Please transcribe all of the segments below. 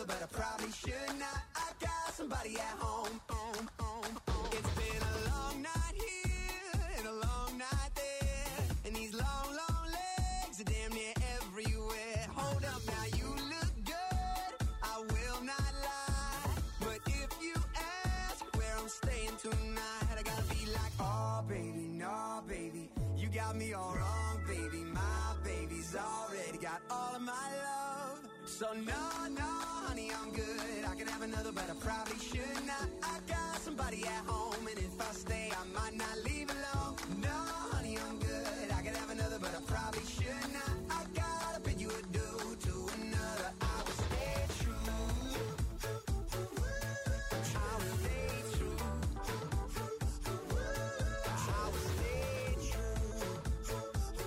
another, but I probably should not. I got somebody at home. It's been a long night here and a long night there, and these long, long legs are damn near everywhere. Hold up now, you look good, I will not lie, but if you ask where I'm staying tonight, I gotta be like, oh baby, no baby, you got me all wrong, baby. My baby's already got all of my love. So no, honey, I'm good. I could have another, but I probably should not. I got somebody at home, and if I stay, I might not leave alone. No, honey, I'm good. I could have another, but I probably should not. I gotta bid you adieu to another. I will stay true. I will stay true. I will stay true.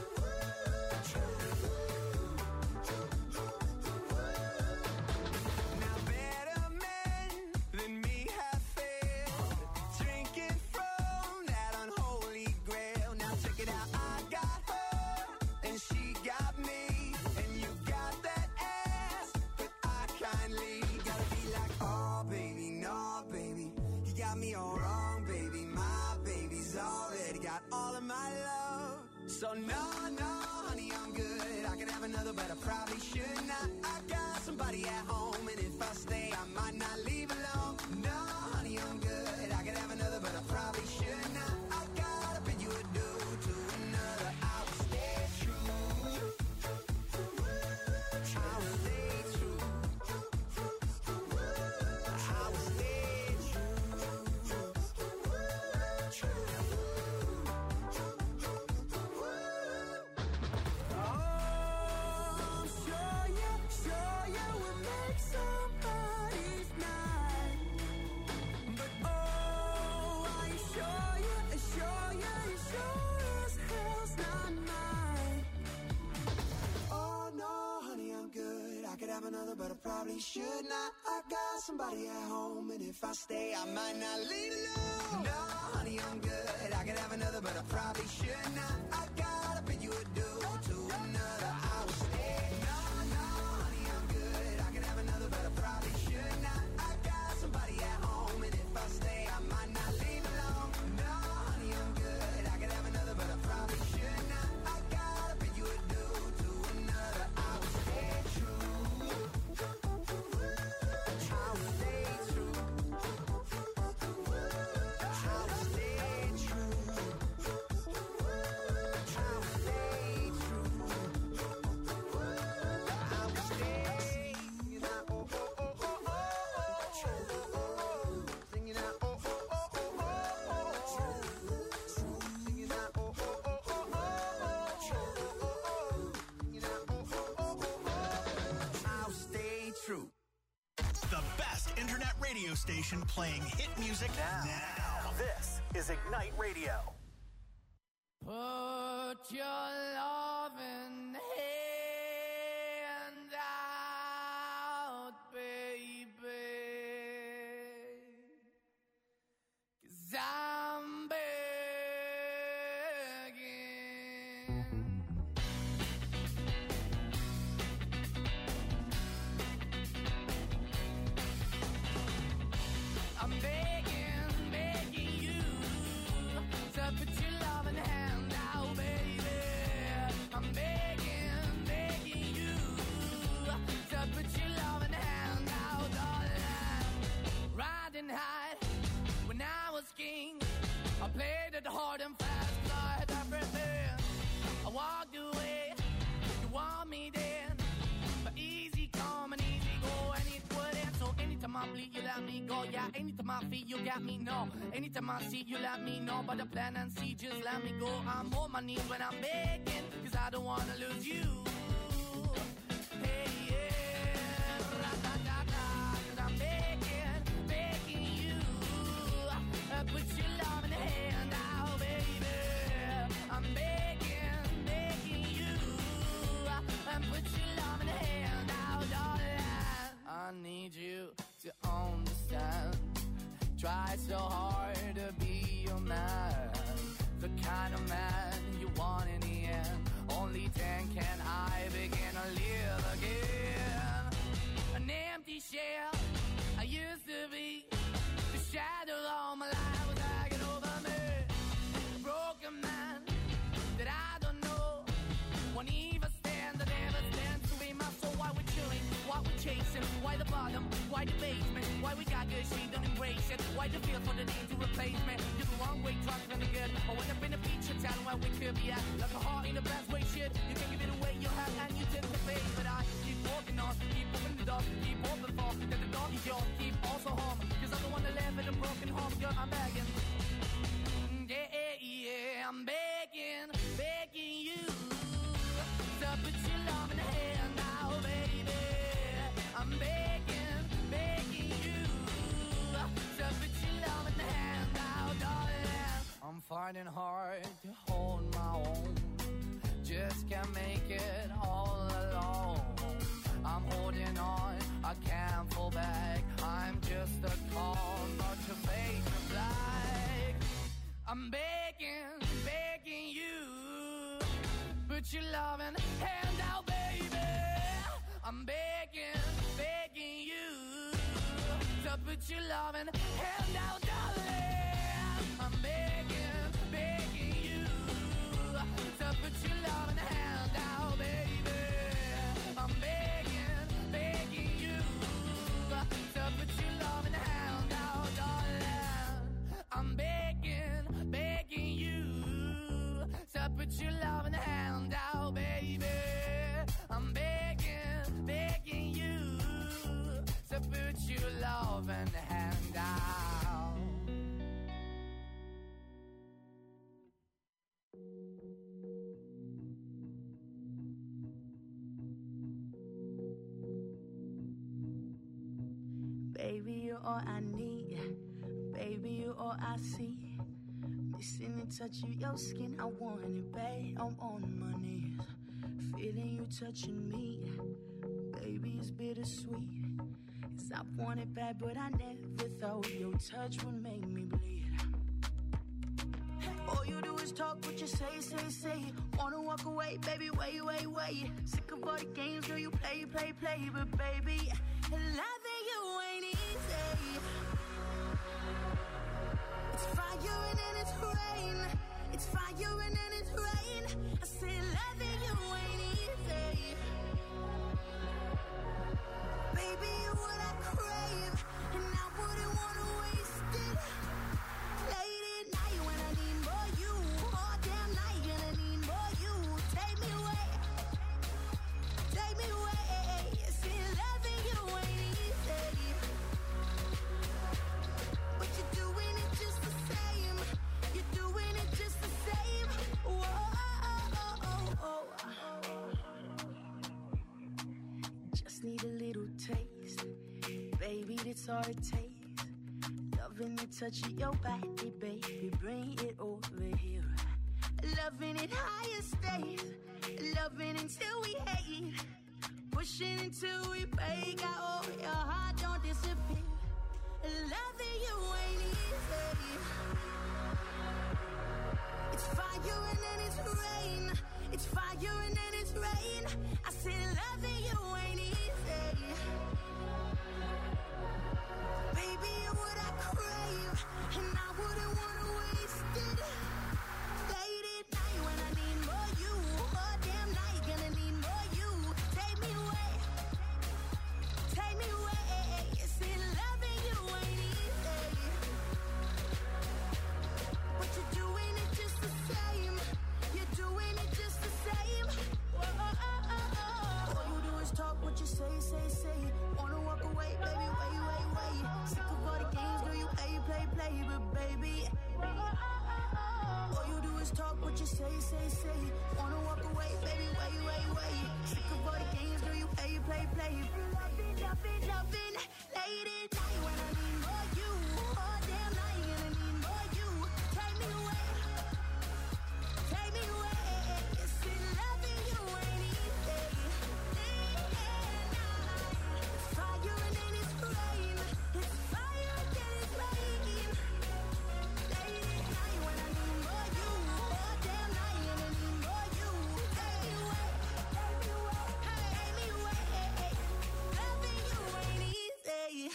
Now better men than me have failed, drinking from that unholy grail. Now check it out, I got her and she got me, and you got that ass, but I kindly gotta be like, oh baby, no baby, you got me all wrong, baby. My baby's already got all of my love. So no, honey, I'm good. I could have another, but I probably should not. I got somebody at home, and if I stay, I might not leave alone. No, honey, I'm good. I could have another, but I probably should not. I gotta bid you adieu to another. I will stay true. I will stay true. I will stay true. Oh, I'm sure you will make somebody's night. But oh, are you sure as hell's not mine. Oh no, honey, I'm good. I could have another, but I probably should not. I got somebody at home, and if I stay, I might not leave alone. No, honey, I'm good. I could have another, but I probably should not. I gotta bid you adieu to another. I will stay. No, honey, I'm good. I could have another, but I probably should not. I got somebody at home, and if I stay, I might not leave alone. No, honey, I'm good. I could have another, but I probably should not. I gotta bid you adieu to another. I will stay true. I will stay true. I will stay true. I will stay true. I will stay. Singing out, oh, oh, oh, oh, oh, oh. Singing out, oh, oh, oh, oh, oh, oh. Singing out, oh, oh, oh, oh, oh, oh. Singing out, oh, oh, oh, oh, oh. I'll stay true. The best internet radio station playing hit music now. This is Ignite Radio. Put your loving hand out, baby, 'cause I'm begging. I'm begging you to put your loving hand out, baby. I'm begging you to put your loving hand out, darling. Riding high when I was king, I played it hard and fast, 'cause I had everything. I walked away, you want me then, but easy come and easy go, and it wouldn't. So anytime I bleed, you let me go. Yeah, anytime I feel, you got me, no. Anytime I see, you let me know. But the plan and see, just let me go. I'm on my knees when I'm begging, 'cause I don't wanna lose you. Hey, yeah, ra-da-da-da, 'cause I'm begging you. Put your love in the hand out, baby. I'm begging you. Put your love in the hand out, darling. I need you to understand. Try so hard to be your man, the kind of man you want in the end. Only then can I begin to live again. An empty shell Why the basement? Why we got good, she don't embrace it? Why the feel for the need to replace me? You're the wrong way, trying to good. I went up in a feature town where we could be at. Like a heart in the best way, shit. You can give it away, you have, and you take the bait. But I keep walking on, keep moving the door, keep open for that the dog is yours, keep also home. Cause I'm the one that live in a broken home, girl, I'm begging. Yeah, I'm begging, begging you to put your love in the hand now, baby. I'm begging, begging you to put your love in the hand now, darling. I'm finding hard to hold my own, just can't make it all alone. I'm holding on, I can't fall back. I'm just a call, not to fake the black. I'm begging, begging you, put your loving hand out, baby. I'm begging, begging you, to put your loving hand out, darling. I'm begging, begging you, to put your loving hand out, baby. I'm begging, begging you, to put your loving hand out, darling. I'm begging, begging you, to put your loving hand out, baby. I'm begging, begging you, to put your loving hand out. Baby, you're all I need. Baby, you're all I see. Missing the touch of your skin, I want it, babe. I'm on my knees, feeling you touching me. Baby, it's bittersweet. 'Cause I want it bad, but I never thought your touch would make me bleed. All you do is talk what you say, say, say. Wanna walk away, baby, wait, wait, wait. Sick of all the games, girl, you play, play, play. But baby, loving you ain't easy. It's fire and then it's rain. It's fire and then it's rain. I say loving you ain't easy. Baby, you're what I crave, and I wouldn't wanna waste it. Late at night when I need more you, all damn night gonna need more you. Take me away, take me away. See, loving you ain't easy, but you're doing it just the same. You're doing it just the same. Whoa. Just need a little taste, baby, that's all it takes. Loving the touch of your body, baby, bring it over here. Loving it higher stays, loving until we hate, pushing until we break. Oh, your heart don't disappear. Loving you ain't easy. It's fire and then it's rain. It's fire and then it's rain. I said loving you ain't easy. Baby, you're what I crave, and I wouldn't wanna waste it. Late at night when I need more you, all damn night gonna need more you. Take me away, take me away. See, loving you ain't easy, but you're doing it just the same. You're doing it just the same. All you do is talk what you say, say, say. Wanna walk away, baby, wait, wait, wait. Sick of all the games, girl, you play, play, play. But baby, all you do is talk what you say, say, say. Wanna walk away, baby, wait, wait, wait. Sick of all the games, girl, you play, play, play. Loving, loving, loving. Late at night when I need more you, all damn night gonna need more you. Take me away, take me away. See, loving you ain't easy. It's fire and then it's rain. It's fire and then it's rain. Late at night when I need more you, all damn night gonna need more you. Take me away, take me away, take me away. Loving you ain't easy.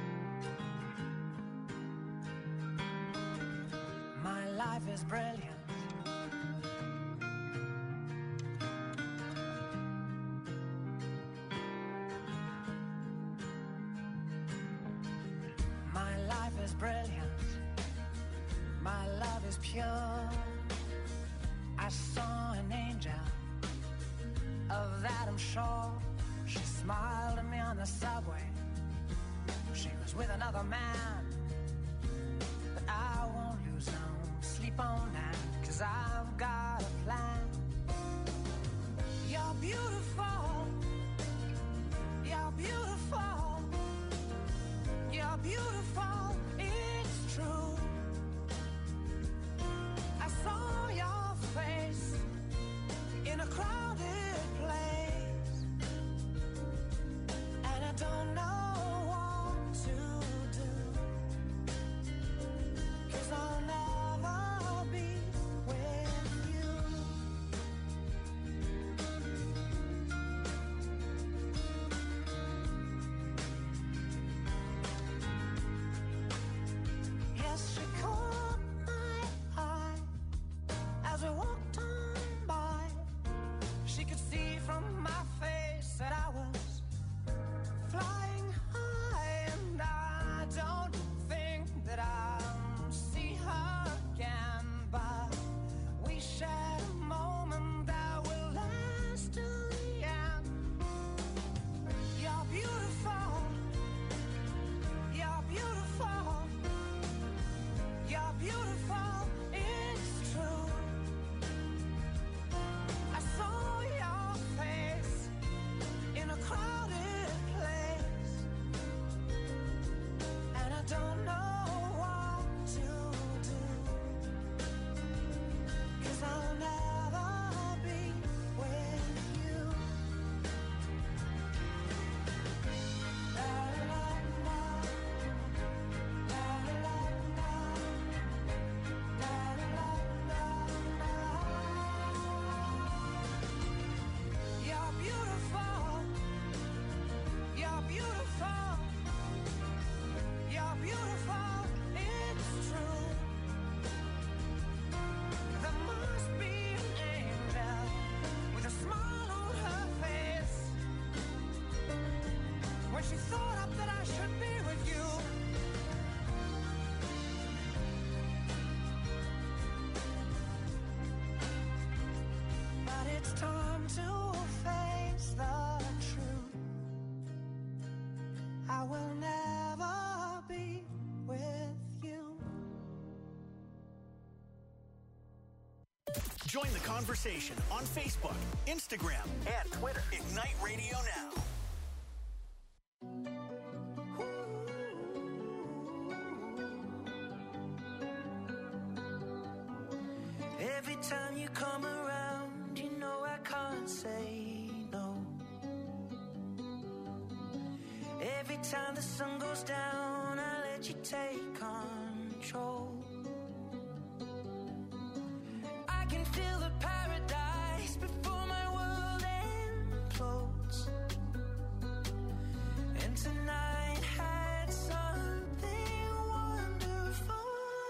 My life is brilliant, is brilliant, my love is pure. I saw an angel, of that I'm sure. She smiled at me on the subway. She was with another man, but I won't lose no sleep on that, 'cause I've got a plan. You're beautiful, you're beautiful, you're beautiful, it's true. I saw your face in a crowded place, and I don't know what to do, 'cause I'll never be with you. Yes, she caught my eye as we walked on by. She could see from my face that I was flying high, and I don't think that I'll see her again, but we shared a moment that will last till the end. You're beautiful, you're beautiful, you're beautiful, it's true. I saw your face in a crowded place, and I don't know what to do, 'cause I'll never be with you. La la la la, la la la la, la la la la. You're beautiful, you're beautiful, you're beautiful, it's true. There must be an angel with a smile on her face when she thought up that I should be with you. But it's time to face the truth. I will never be with you. Join the conversation on Facebook, Instagram, and Twitter. Ignite Radio Now. Every time you come around, you know I can't say no. Every time the sun goes down, I let you take control. I can feel the paradise before my world implodes. And tonight had something wonderful.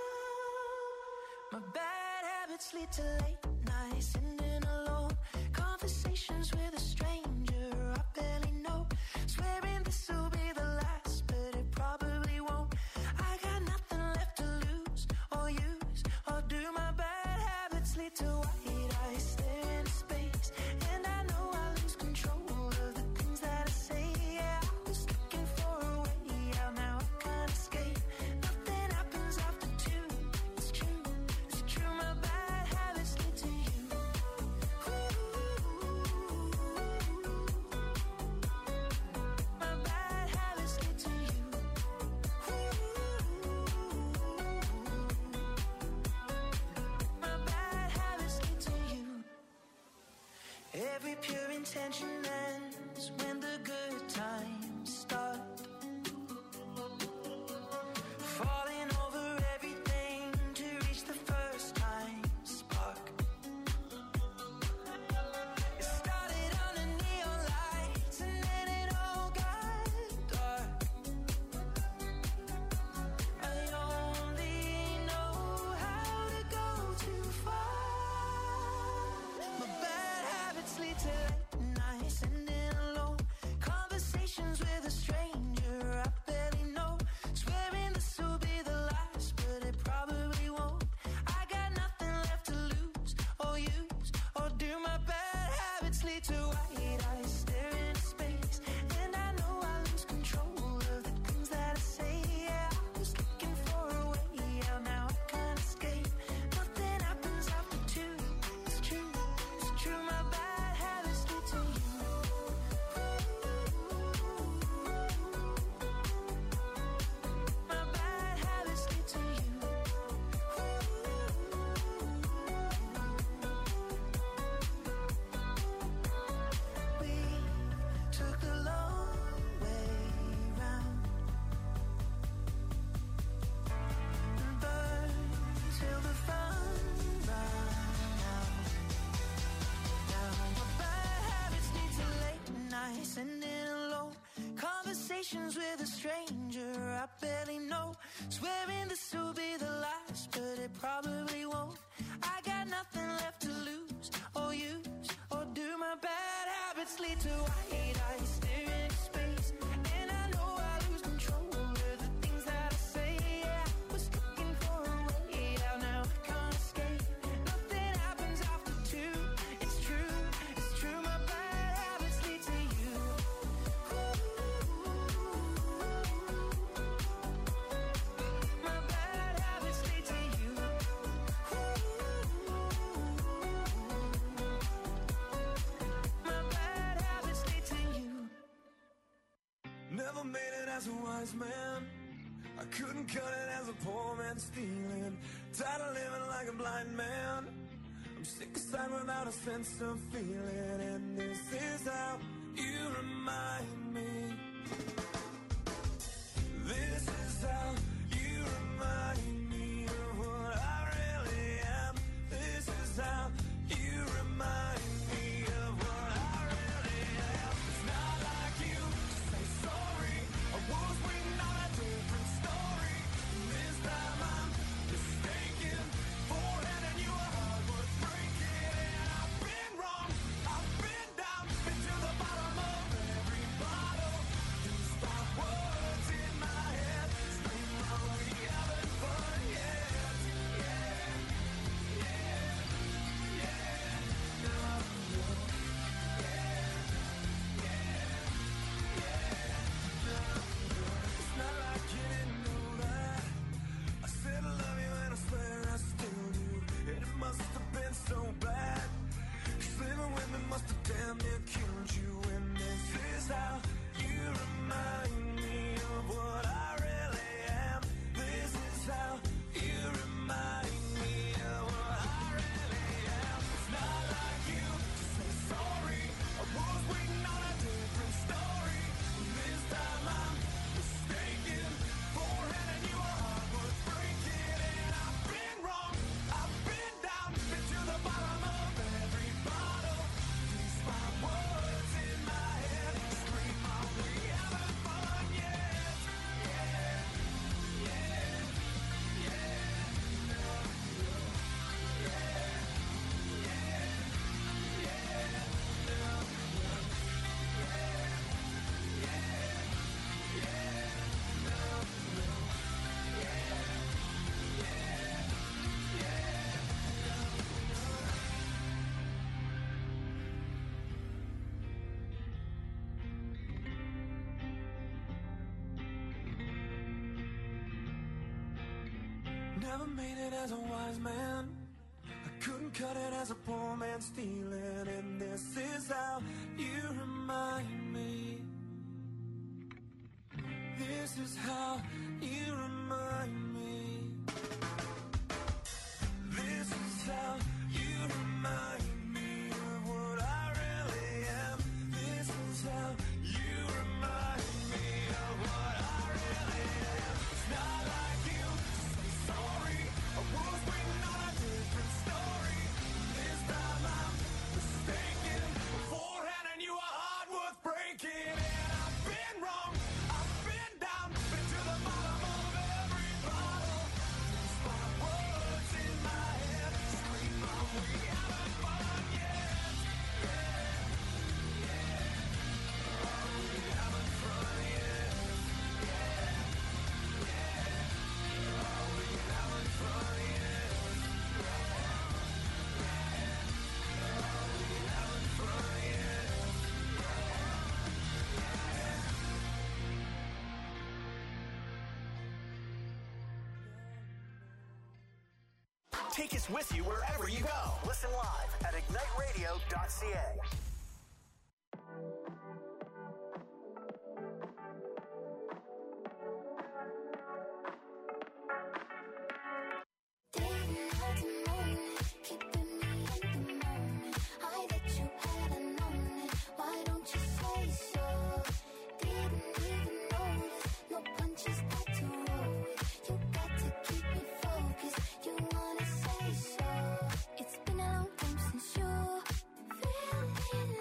My bad habits lead to late nights, sitting alone, conversations with a stranger I barely know, swearing this will be the last, but it probably won't. I got nothing left to lose or use, or do my bad habits lead to white eyes staring into space, and I know I lose control of the things that I say. Yeah, I was looking for a way out, now I can't escape. Nothing happens after two. It's true, it's true. My bad habits lead to you. My bad habits lead to you. My bad habits lead to you. Every pure intention ends when the good times start. Falling over everything to reach the first time spark. It started under neon lights and then it all got dark. I only know how to go too far. My bad habits lead to late nights Conversations with a stranger I barely know. Swearing this will be the last, but it probably won't. I got nothing left to lose or use, or do my bad habits lead to white eyes staring at space? And I know I lose control of the things that I say. Yeah, I was looking for a way out, now I can't escape. Nothing happens after two. It's true, my bad habits lead to you. My bad habits lead to you. My bad habits lead to you. Never made it as a wise man. I couldn't cut it as a poor man stealing. Tired of living like a blind man. I'm sick aside without a sense of feeling. And this is how you remind me. This is how you remind me of what I really am. This is how you remind me of what I really am. It's not like you to say sorry. I was waiting on a different story. This time I'm mistaken for handing you a heart worth breaking. And I've been wrong, I've been down, been to the bottom of every bottle. These five words in my head scream, are we having fun yet? It's not like you didn't know that. I said I love you and I swear I still do. And it must have been so bad. 'Cause living with me must have damn near killed you. And this is how you remind me of what I really am. This is how you remind me of what I really am. It's not like you to say sorry. I was waiting on a different story. This time I'm mistaken for handing you a heart worth breaking. And I've been wrong, I've been down, been to the bottom of every bottle. These five words in my head scream, are we having fun yet? Never made it as a wise man. I couldn't cut it as a poor man stealing. And this is how you remind me. This is how you remind me. This is how you remind me of what I really am. This is how you remind me of what I really am. It's not like you to say sorry. I was waiting on a different story. This time I'm mistaken for handing you a heart worth breaking. And I've been wrong, I've been down, been to the bottom of every bottle. These five words in my head scream, are we having fun yet? Are we having fun yet? Are we having fun yet? Are we having fun yet? Take us with you wherever you go. Listen live at igniteradio.ca. Didn't have to moan it, keeping me in the moment. I bet you hadn't known it. Why don't you say so? Didn't even notice, no punches back to roll with. You got to keep me focused. You wanna say so? It's been a long time since you feeling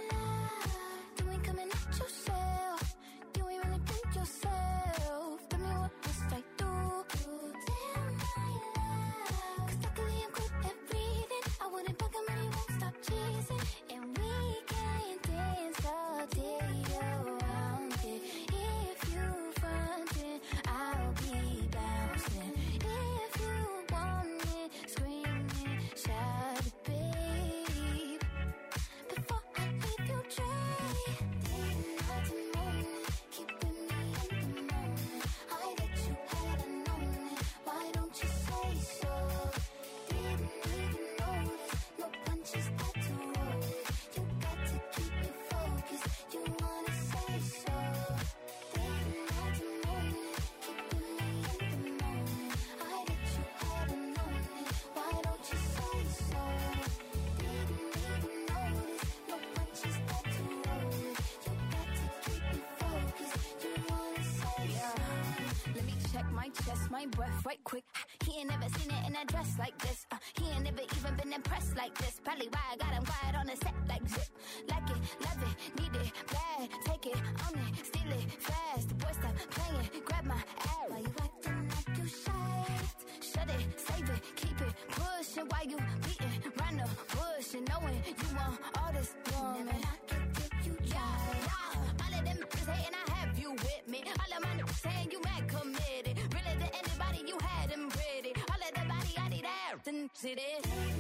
my breath right quick. He ain't never seen it in a dress like this. He ain't never even been impressed like this. Probably why I got him quiet on the set like zip. Like it, love it, need it, bad. Take it, own it, steal it, fast. The boy stop playing, grab my ass. Why you acting like you shy? Shut it, save it, keep it pushing. Why you beating round the bush and knowing you want all this woman? Never knock it till you try. All of them niggas hating, I have you with me. All of my niggas saying you mad committed. Really to anybody you had them pretty. All of the body I need out and sit it.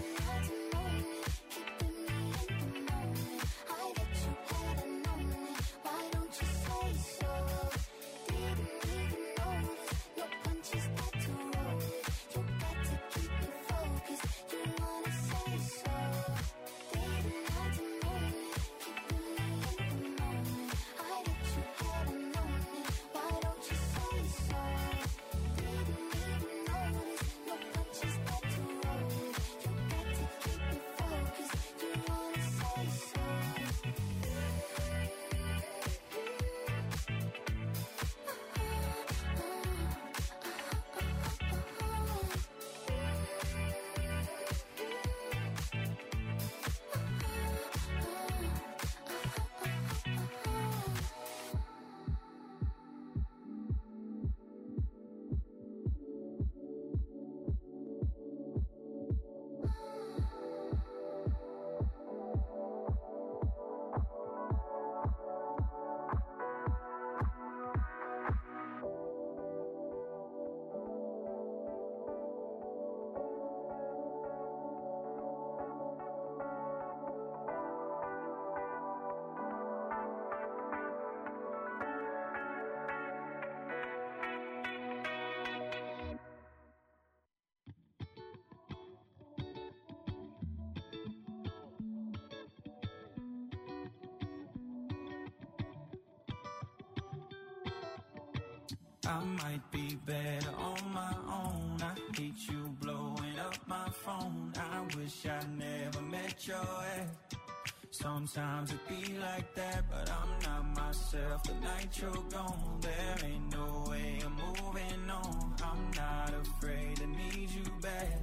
I might be better on my own. I hate you blowing up my phone. I wish I never met your ex. Sometimes it be like that, but I'm not myself. The night you're gone, there ain't no way I'm moving on. I'm not afraid to need you back.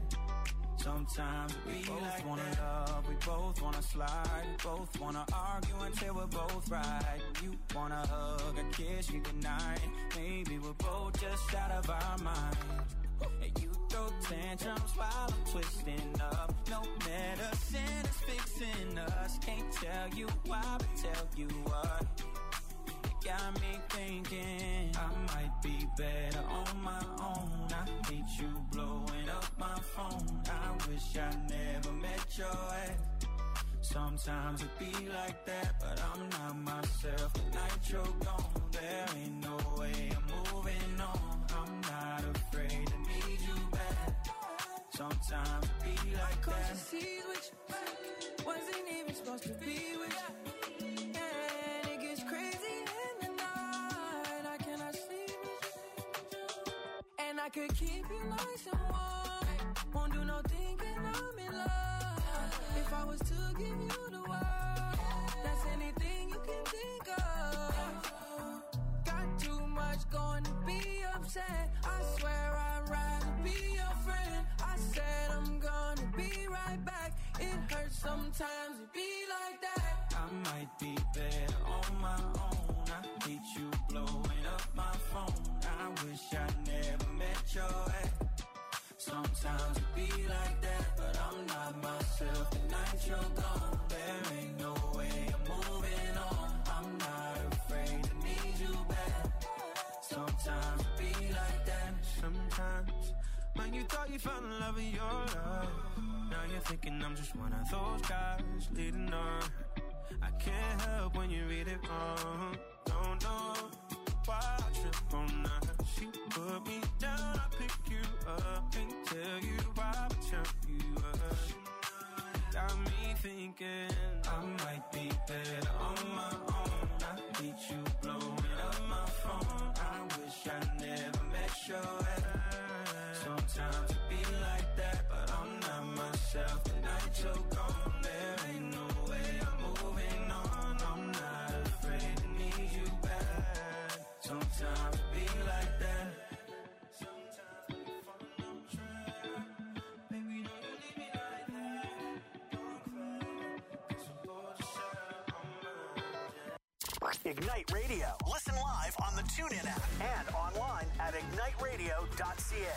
Sometimes we both like wanna that. Love, we both wanna slide, we both wanna argue until we're both right. You wanna hug and kiss me goodnight. Maybe we're both just out of our mind. And you throw tantrums while I'm twisting up. No medicine is fixing us. Can't tell you why, but tell you what. It got me thinking I might be better on my own. I hate you blowing up my phone. I wish I never met your ex. Sometimes it be like that, but I'm not myself. The night you're gone, there ain't no way I'm moving on. I'm not afraid to need you back. Sometimes it be like that. Cause you see which wasn't even supposed to be with you. And it gets crazy in the night. I cannot sleep with you. And I could keep you nice and warm. Won't do no thinking I'm in love. If I was to give you the world, that's anything you can think of. Got too much going to be upset. I swear I'd rather be your friend. I said I'm gonna be right back. It hurts sometimes to be like that. I might be better on my own. I hate you blowing up my phone. I wish I never met your ex. Sometimes it be like that, but I'm not myself. The night you're gone, there ain't no way I'm moving on. I'm not afraid to need you back. Sometimes it be like that. Sometimes when you thought you found the love of your life, now you're thinking I'm just one of those guys leading on. I can't help when you read it wrong. Don't know why I trip on that. She put me down, I pick you up. Can't tell you why, but tell you up. Got me thinking I might be better on my own. I hate you blowing up my phone. I wish I never met your ex. Sometimes it be like that, but I'm not myself. The night you're gone, there ain't no way I'm moving on. I'm not afraid to need you back. Sometimes it be like that. Ignite Radio. Listen live on the TuneIn app and online at igniteradio.ca.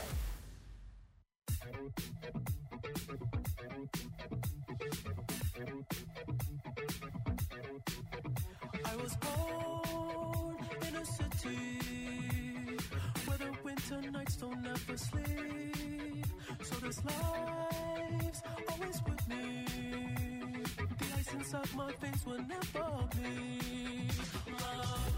I was born in a city where the winter nights don't ever sleep. So this life's always with me. The ice inside my veins will never bleed. Love.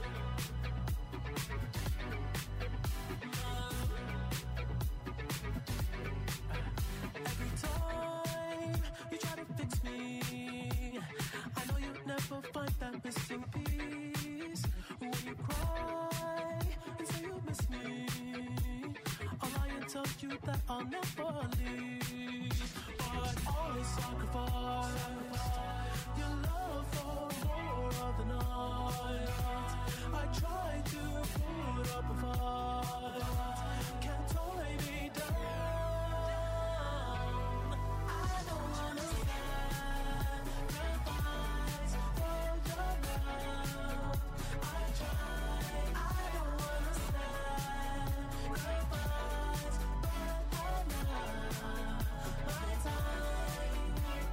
Every time you try to fix me, I know you'll never find that missing piece. When you cry and say you miss me, I'll lie and tell you that I'll never leave. But always sacrifice your love for more of the night. I try to put up a fight, can't tie me down. I don't wanna sacrifice for your love. I try, I don't wanna sacrifice, but I love my time.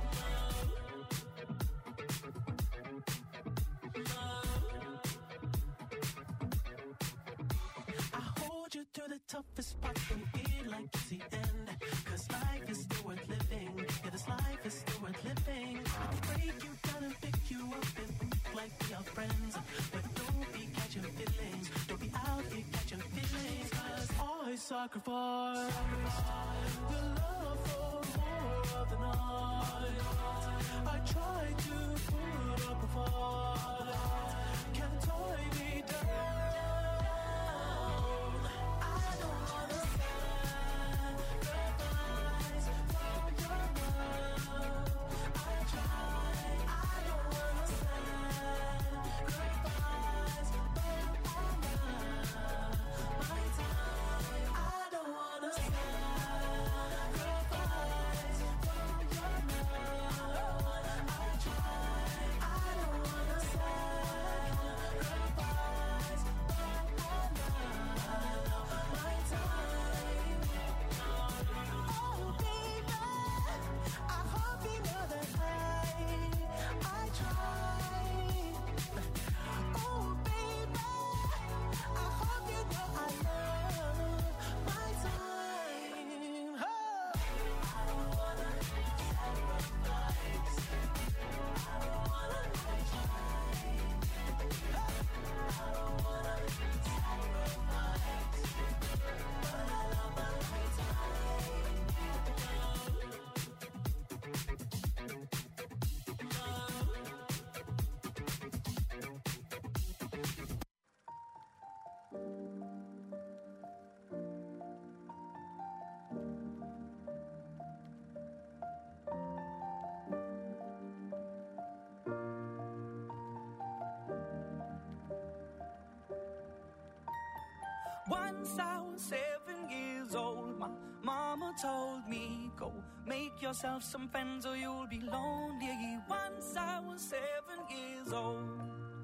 I hold you through the toughest parts from it like it's the end. Cause life is still worth living. Yeah, this life is still worth living. I can break you down and pick you up and think like we are friends. But don't be catching feelings. Don't be out here catching feelings. Cause I sacrifice your love for more of the night. I try to put up a fight, can't tie me down. I don't wanna sacrifice for your love. I try, I don't wanna sacrifice, but I love my time. I don't wanna sacrifice for your love. I try, I don't wanna sacrifice, but I love my time. Oh baby, I hope you know that I try. Oh baby, I hope you know I love my time. Oh. I don't wanna sacrifice. I don't wanna try. I don't wanna sacrifice, but I love my Once I was 7 years old, my mama told me, go make yourself some friends or you'll be lonely. Once I was 7 years old.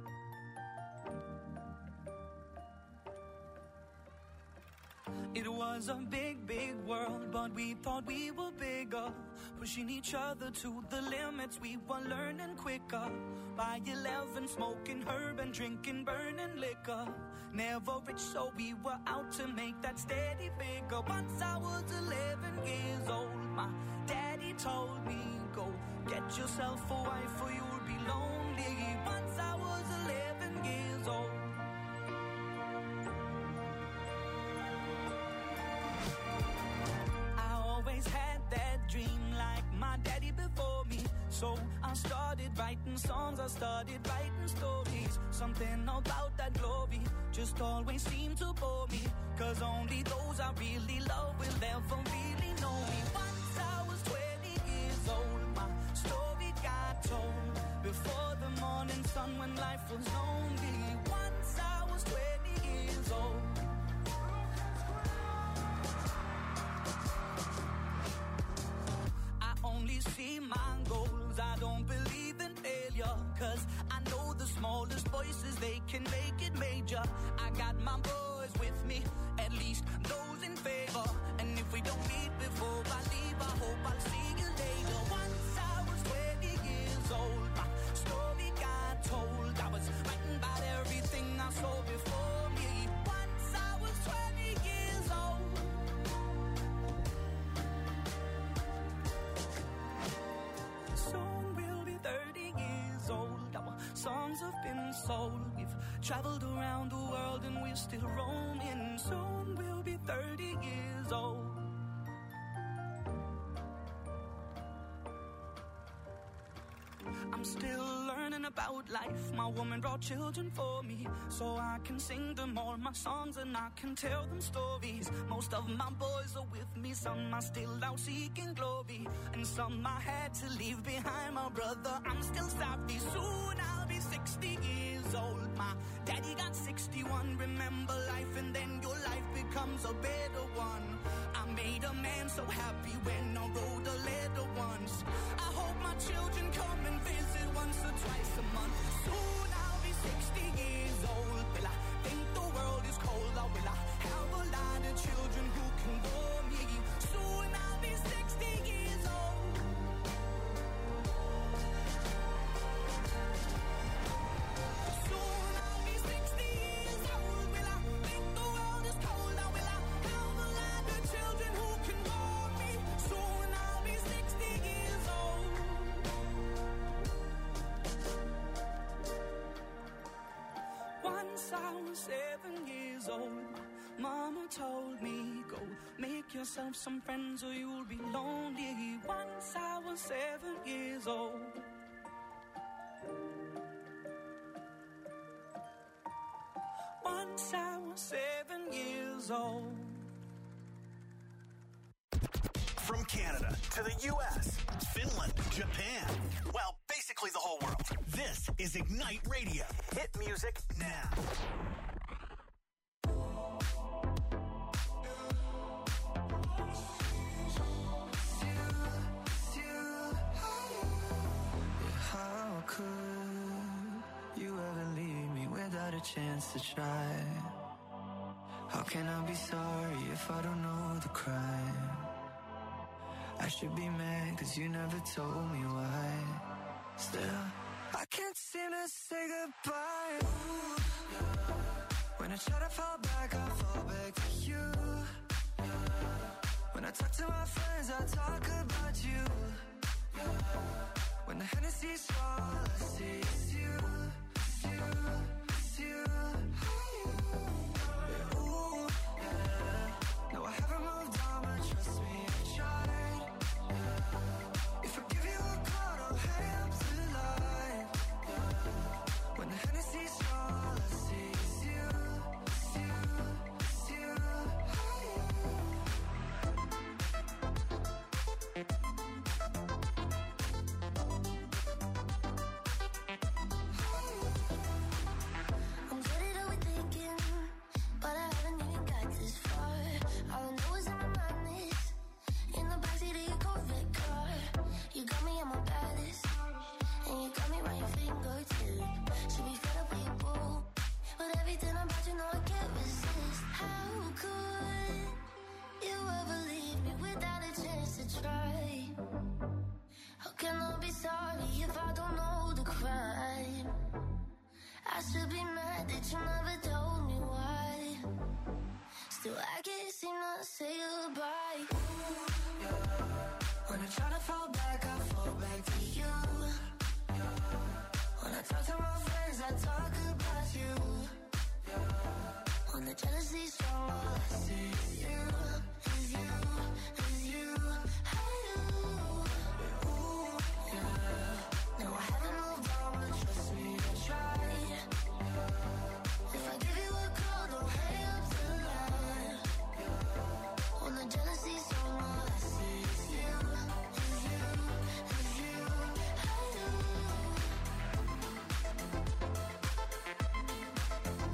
It was a big, big world, but we thought we were bigger. Pushing each other to the limits, we were learning quicker. By 11, smoking herb and drinking burning liquor. Never rich, so we were out to make that steady figure. Once I was 11 years old, my daddy told me, go get yourself a wife or you'll be lonely. Once I was 11 years old. I always had that dream like my daddy before me. So I started writing songs, I started writing stories. Something about that glory just always seemed to bore me. Cause only those I really love will ever really know me. Once I was 20 years old, my story got told. Before the morning sun when life was lonely. Once I was 20 years old. I only see my goals, I don't believe in failure. Cause I know the smallest voices, they danger. I got my boys with me, at least those in favor. And if we don't meet before I leave, I hope I'll see you later. Once I was 20 years old, my story got told. I was writing about everything I saw before me. Once I was 20 years old. Soon we'll be 30 years old. Our songs have been sold. We've traveled around the world and we're still roaming. Soon we'll be 30 years old. I'm still learning about life. My woman brought children for me, so I can sing them all my songs and I can tell them stories. Most of my boys are with me, some are still out seeking glory, and some I had to leave behind. My brother, I'm still sorry. Soon I'll be 60 years old. My daddy got 61. Remember life and then your life becomes a better one. I made a man so happy when I wrote a letter once. I hope my children come and visit once or twice a month. Soon I'll be 60 years old. Will I think the world is cold, or will I have a lot of children who can bore me? Soon I'll be 60 years old. Soon I'll be 60 years old. Will I think the world is cold, or will I have a lot of children who can bore me? Soon I'll be 60 years old. Once I was 7 years old, Mama told me, go make yourself some friends or you'll be lonely. Once I was 7 years old. Once I was 7 years old. From Canada to the U.S., Finland, Japan, well, basically the whole world. This is Ignite Radio. Hit music now. How could you ever leave me without a chance to try? How can I be sorry if I don't know the crime? I should be mad cause you never told me why. Still, I can't seem to say goodbye. Ooh, yeah. When I try to fall back, I fall back to you. Yeah. When I talk to my friends, I talk about you. Yeah. When the Hennessy's all I see is you, it's you, it's you. Yeah, ooh, yeah. No, I haven't moved on, but trust me, I tried. Yeah. If I give you a call, don't hang up the line. Yeah. When the Hennessy's all I see is you, it's you, it's you. I'm good at overthinking, but I haven't even got this far. All I know is in my mind is in the backseat of your Corvette car. You got me at my baddest, and you got me right your fingertip. Should be fed up with your boo, but everything about you know I can't resist. How could you ever leave me without a chance to try? How can I be sorry if I don't know the crime? I should be mad that you never told me why. Still, I can't seem to say goodbye. Ooh, yeah. When I try to fall back, I fall back to you. Yeah. When I talk to my friends, I talk about you. Yeah. When the jealousy's strong, all I see is you, is you, is you. Ooh, yeah. No, I haven't moved on, but trust me, I tried. If I give you a call, don't hang up the line. When the jealousy's strong, all I see is you, is you, is you.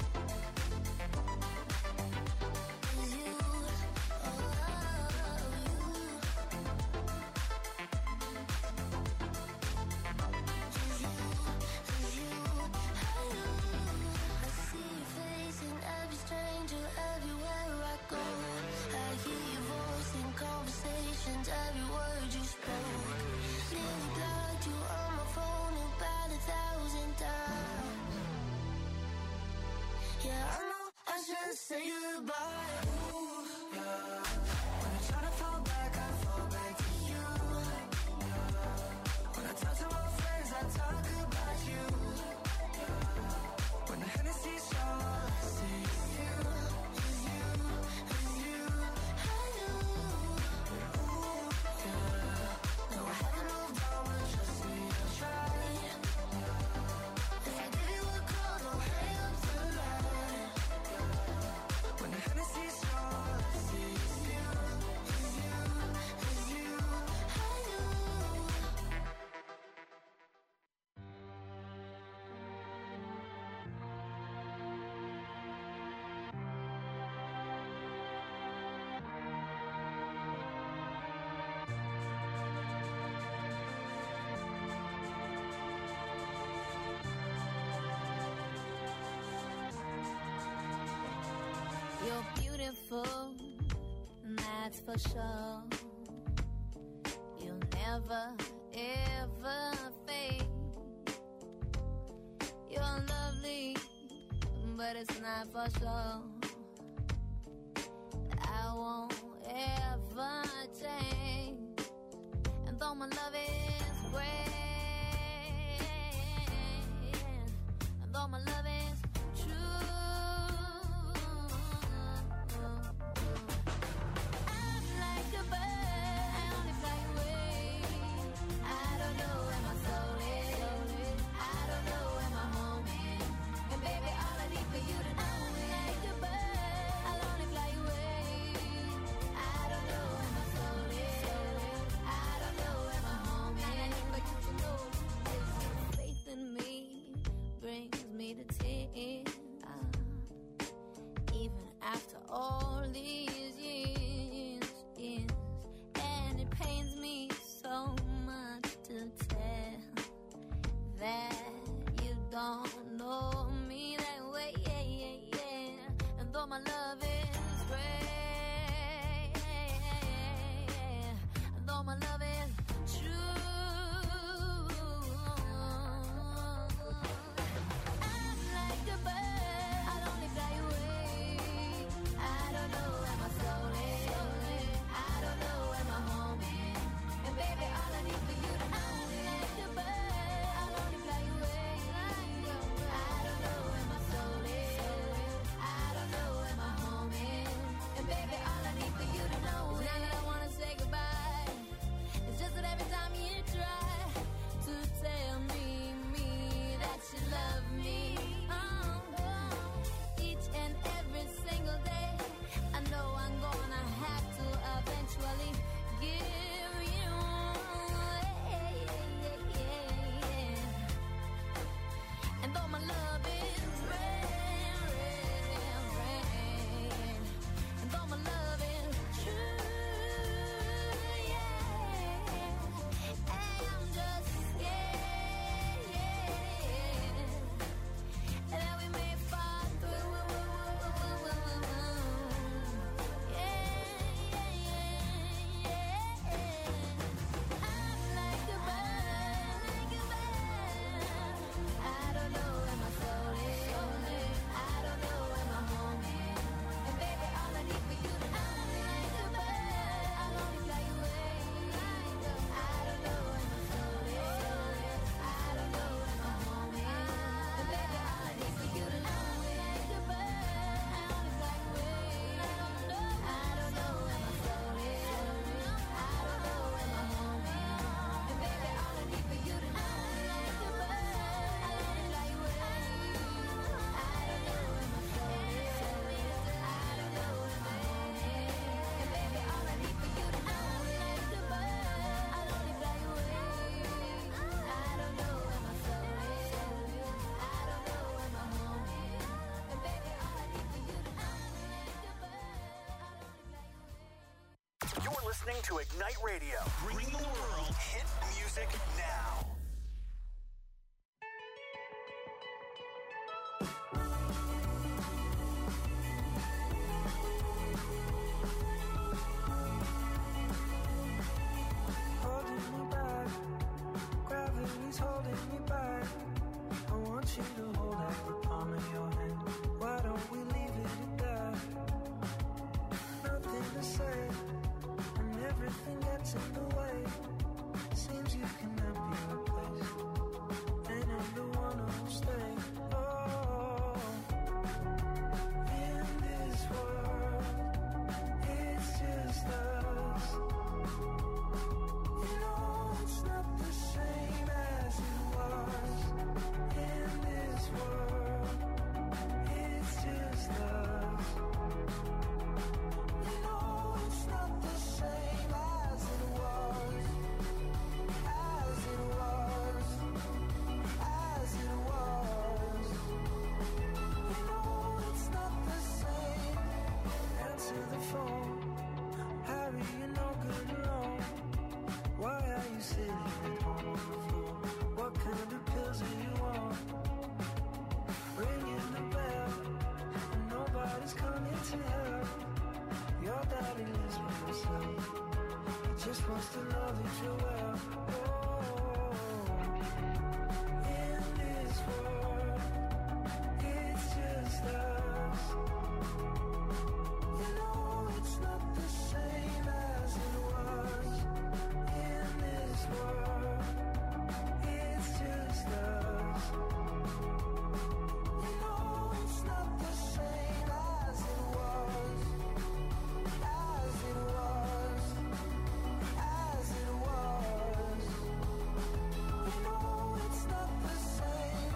Is you, oh, you. say goodbye. Ooh, yeah. When I try to fall back, I fall back to you. Yeah. When I talk to my friends, I talk about you. Yeah. When the Hennessy's all I see is you, is you, is you. I know. Ooh, yeah. No, I haven't moved on, but trust me, I'll try. If I give you a call, don't hang up the line. When the Hennessy's all I see is you, is you, is you. I know. You're beautiful, and that's for sure. You'll never, ever fade. You're lovely, but it's not for sure. I won't ever change. And though my love is great, and though my love is true, I'm like a bird, I only fly away. I don't know where my soul is, I don't know where my home is. And baby, all I need for you to know, I'm like a bird, I'll only fly away. I don't know where my soul is, I don't know where my home is. All I need for you to know is faith in me brings me to tears. Even after all these years, and it pains me so much to tell that you don't know me that way, and though my love is great, and though my love is true, I'm like a bird, I'll only fly away. I don't know where my soul is, I don't know where my home is. And baby, all I need for you to know, I'm like a bird, I'll only fly away. I don't know where my soul is, I don't know where my home is. And baby, all I need for you to know, now that I wanna say goodbye, it's just that every time you try to tell me that you love me, each and every single day, I know I'm gonna have to eventually give you away. And though my love is rare, and though my love is true, I'm just scared that we may fall through. I'm like a bird, I don't know where my soul is, I don't know where my home is. And baby, all I need for you to know, I'm like a bird, I'll only fly away. I don't know where my soul is, I don't know where my home is. And baby, all I need for you to know, I'm like a bird, I only fly away. I don't know where my soul is, I don't know where my home is. And baby, all I need for you to know, I'm like a bird, I only fly away. I don't know where my soul is, I don't know where my home is. And baby, all I need for you to know, I'm like a bird, I'll only fly away. I don't know where my soul is, I don't know where my home is. And baby, all I need for you to know, I'm like a bird, I'll only fly away. You're listening to Ignite Radio, bringing the world hit music now. Holding me back, gravity's holding me back. I want you to hold out the palm of your hand. Why don't we leave it at that? just wants to know that you're well. In this world, it's just us. You know it's not the same as it was. In this world, it's just us. You know it's not the same as it was. As it was. As it was. You know it's not the same.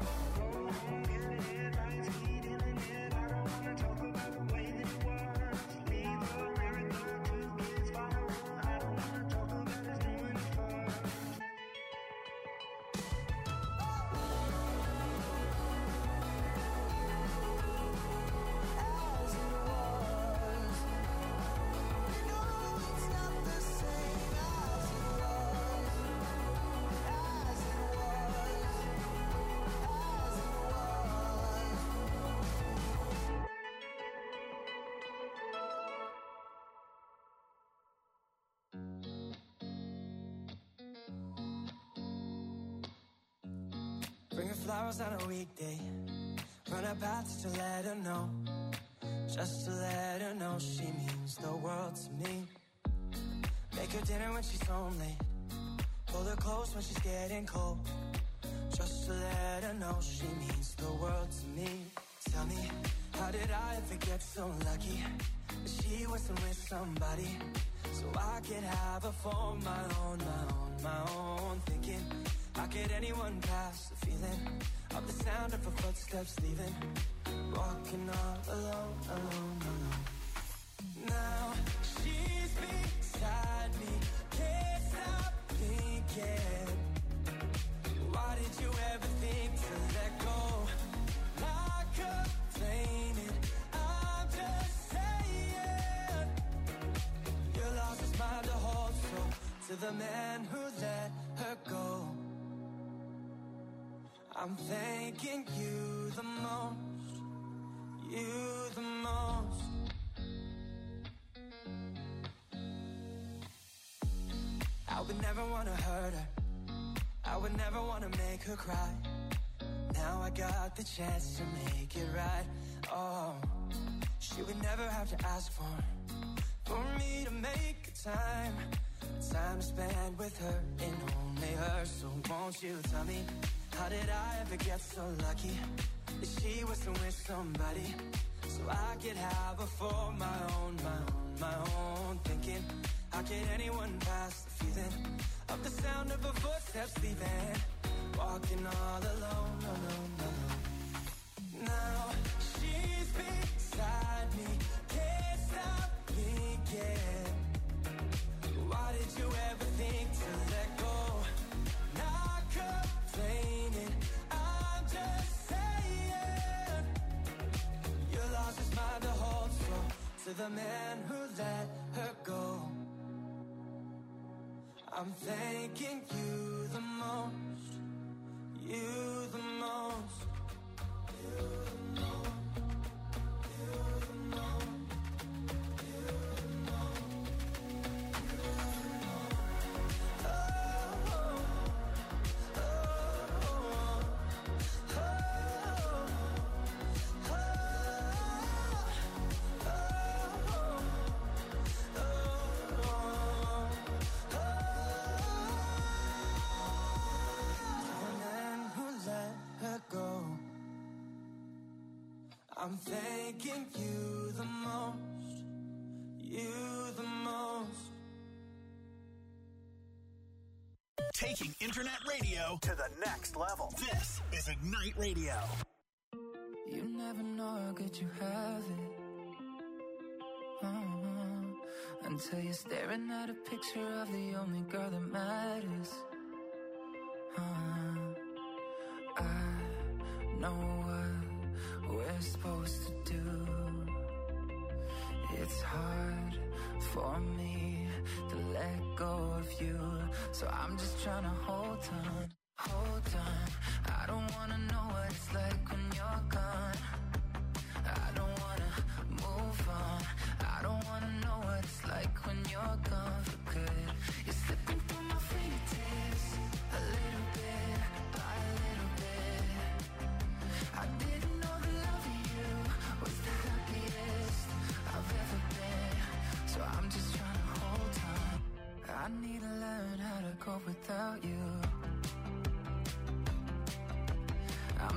Bring her flowers on a weekday. Run her path just to let her know. Just to let her know she means the world to me. Make her dinner when she's home late. Pull her close when she's getting cold. Just to let her know she means the world to me. Tell me, how did I ever get so lucky that she wasn't with somebody so I could have her for my own, my own, my own. Thinking, how could anyone pass the feeling of the sound of her footsteps leaving? Walking all alone, alone, alone. Now she's beside me, can't stop thinking. Why did you ever think to let go? Not complaining, I'm just saying. Your loss is mine to hold, so to the man who let her go, I'm thanking you the most, you the most. I would never want to hurt her, I would never want to make her cry. Now I got the chance to make it right. Oh, she would never have to ask for me to make a time to spend with her and only her. So won't you tell me, how did I ever get so lucky that she wasn't with somebody so I could have her for my own, my own, my own. Thinking, how could anyone pass the feeling of the sound of her footsteps leaving? Walking all alone, alone, alone. Now she's beside me, can't stop thinking. Why did you ever think to let go? Not complaining, I'm just saying. Your loss is mine to hold, so to the man who let her go, I'm thanking you the most, you the most, you the most, you the most, you the most, you the most. Oh, oh, oh, oh, oh, I'm thanking you the most, you the most. Taking internet radio to the next level. This is Ignite Radio. You never know how good you have it. Until you're staring at a picture of the only girl that matters. I know what we're supposed to do. It's hard for me to let go of you, so I'm just trying to hold on, hold on. I don't wanna know what it's like when you're gone. I don't wanna move on. I don't wanna know what it's like when you're gone for good.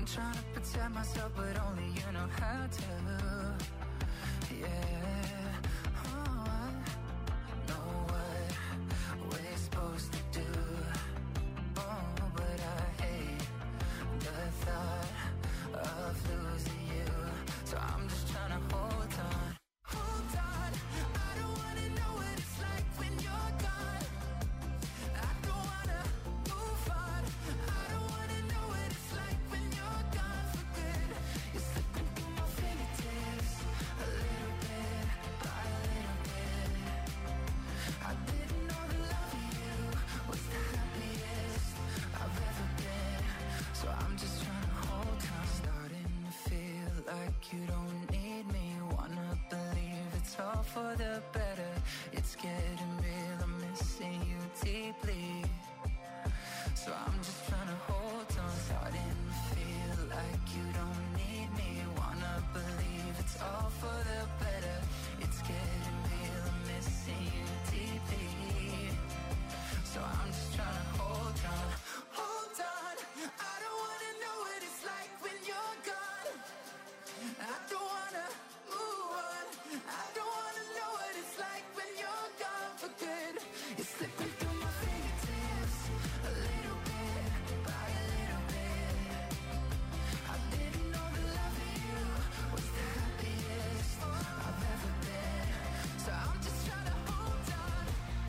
trying to protect myself, but only you know how to. Yeah, oh, I know what we're supposed to do. Oh, but I hate the thought of losing you. So I'm just trying to hold on. Hold on, I don't wanna know what it's like when you're gone. I don't wanna move on. I don't wanna know what it's like when you're gone for good. You're slipping through my fingertips, a little bit by a little bit. I didn't know the love of you was the happiest I've ever been. So I'm just trying to hold on. Starting to feel like you don't need me. Wanna believe it's all for the better. It's getting real, I'm missing you deeply. So I'm just trying to hold on. Starting to feel like you don't need me. Wanna believe it's all for the better. It's getting real, I'm missing you deeply. So I'm just trying to hold on. Hold on, I don't wanna know what it's like when you're gone. I don't wanna move on. I don't wanna know what it's like when you're gone for good. You're slipping through my fingertips, a little bit by a little bit. I didn't know the love of you was the happiest I've ever been. So I'm just trying to hold on.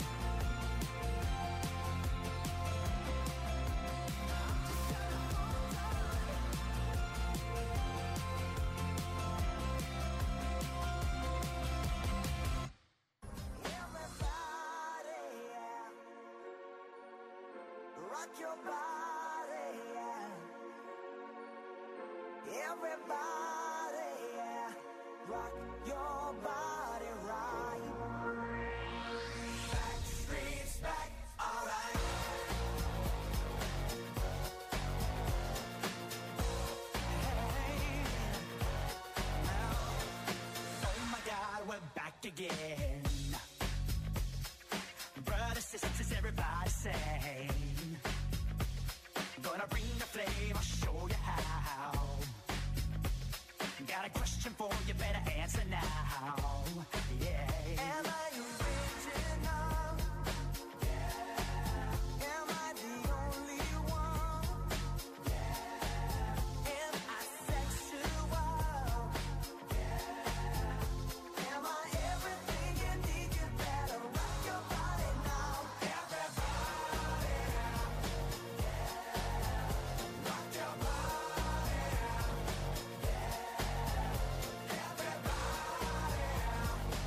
Rock your body, yeah. Everybody, yeah. Rock your body right. Backstreet's back, alright. Hey, now, oh my God, we're back again. Brothers, sisters, everybody say, gonna bring the flame, I'll show you how. Got a question for you, better answer now. Yeah. Am I original? Yeah. Am I the only one? Yeah. Am I sexual? Yeah. Am I everything you need? You better rock your body now. Everybody, yeah. Rock your body. Yeah. Everybody,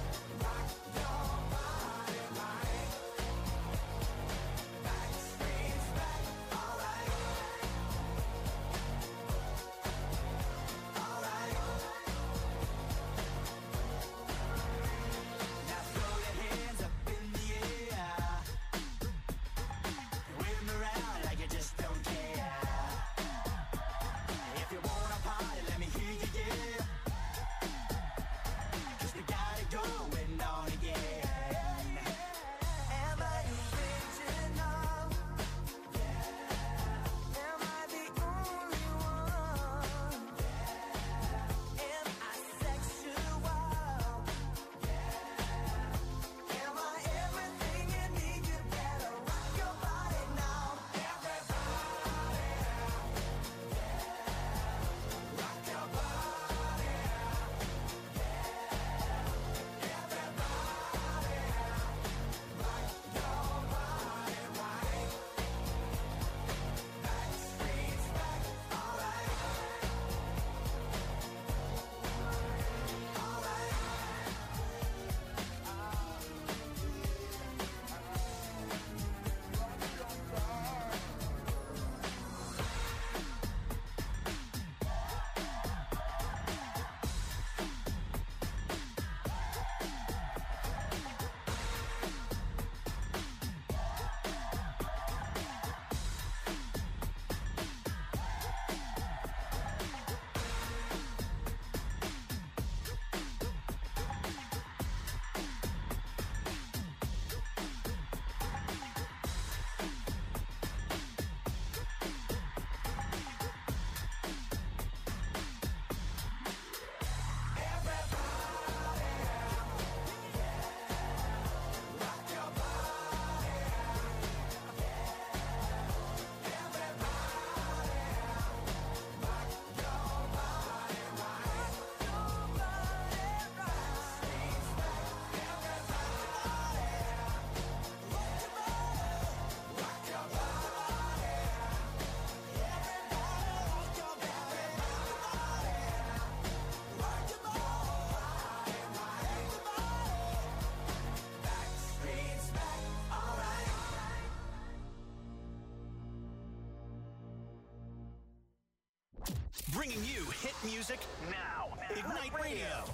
bringing you hit music now. Ignite Radio.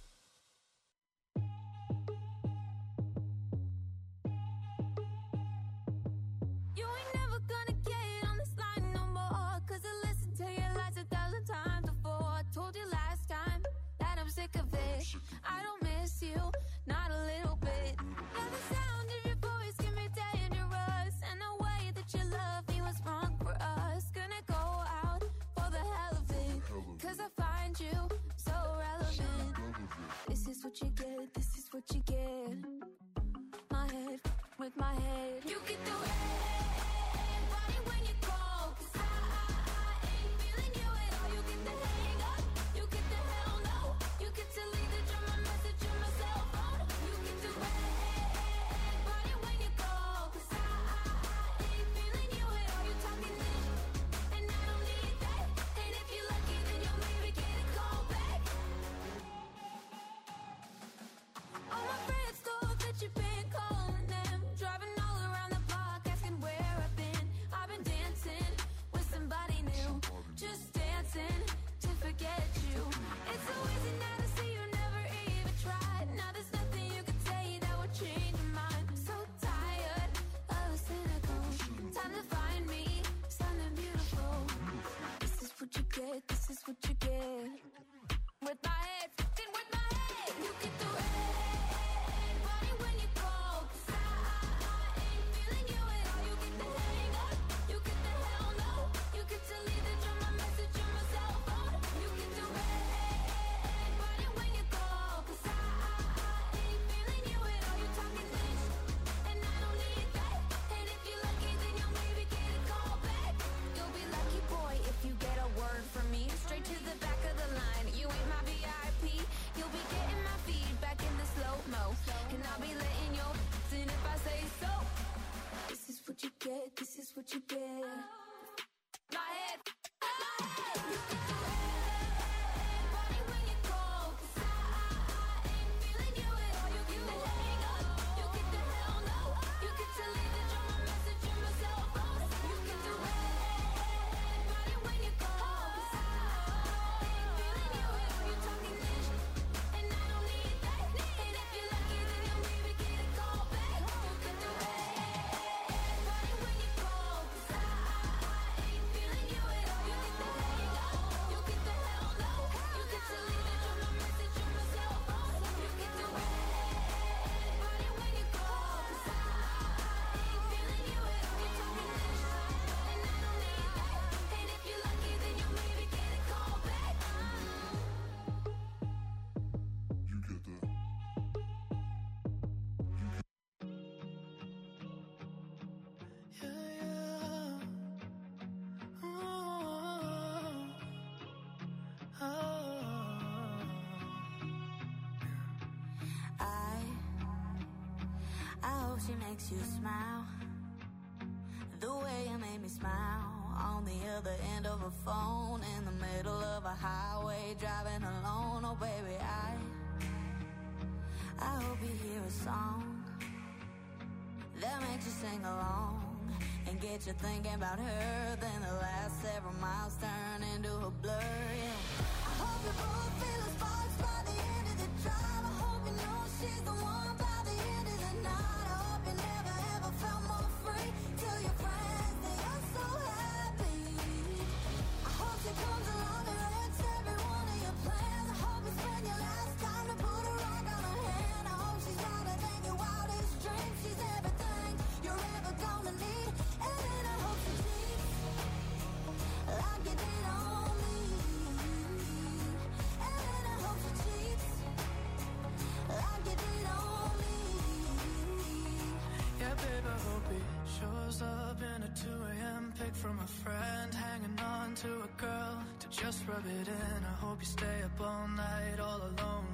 You ain't never gonna get on this line no more. 'Cause I listened to your lies 1,000 times before. I told you last time that I'm sick of it. I don't miss you, not a little bit. Yeah, the sound of your voice can be dangerous. And the way that you love me was wrong for us. Gonna go out for the hell of it. 'Cause I find you so relevant. This is what you get, this is what you get. My head with my head. You get the red body when you call. 'Cause I ain't feeling you at all. You get the hang up, you get the hell no. You get to leave the drama message in my cell phone. You get the red body when you call. 'Cause I ain't feeling you at all. You talking this, and I don't need that. And if you're lucky, then you'll maybe get a call back. All my friends thought that you've been calling them, driving all around the block, asking where I've been. I've been dancing with somebody new, just dancing to forget you. It's so easy now to see you never even tried. Now there's nothing you can say that would change your mind. I'm so tired of the cynical. Time to find me something beautiful. This is what you get, this is what you get. With my head, fucking with my head. You get the red body when you call. 'Cause I ain't feeling you at all. You get the hang up, you get the hell no. You get to leave the drama message on my cell phone. You get the red body when you call. 'Cause I ain't feeling you at all. You talking this, and I don't need that. And if you're lucky, then you'll maybe get a call back. You'll be lucky, boy, if you get a word from me. Straight to the back of the line. You ain't my VIP. You'll be getting my feedback in the slow-mo. And I'll be letting your in if I say so. This is what you get, this is what you get. My head, my head. You get the red body when you call. 'Cause I ain't feeling you at all. You get the hang up, you get the hell no. You get to leave the drama message on my cell phone. You get the red body when you call. 'Cause I ain't feeling you at all. You talking this, and I don't need that. And if you're lucky, then you'll maybe get a call back. You get the red body when you call. 'Cause I ain't feeling you at all. You get the hang up, you get the hell no. You get to leave the drama message on my cell phone. You get the red body when you call. 'Cause I ain't feeling you at all. You talking this, and I don't need that. And if you're lucky, then you'll maybe get a call back. I hope she makes you smile the way you made me smile on the other end of a phone in the middle of a highway driving alone. Oh baby, I hope you hear a song that makes you sing along and get you thinking about her. Then the last several miles turn into a blur. Yeah. I hope you both feel the sparks by the end of the drive. I hope you know she's the one by the end of the night. I hope you never ever felt more free. Tell your friends that you're so happy. I hope she comes along and wrecks every one of your plans. I hope you spend your last time to put a rock on her hand. I hope she's louder than your wildest dreams. She's everything you're ever gonna need. And then I hope she cheats like you did on me. And then I hope she cheats like you did on me. Yeah, babe, I hope he shows up in a 2 a.m. pic from a friend, hanging on to a girl to just rub it in. I hope you stay up all night all alone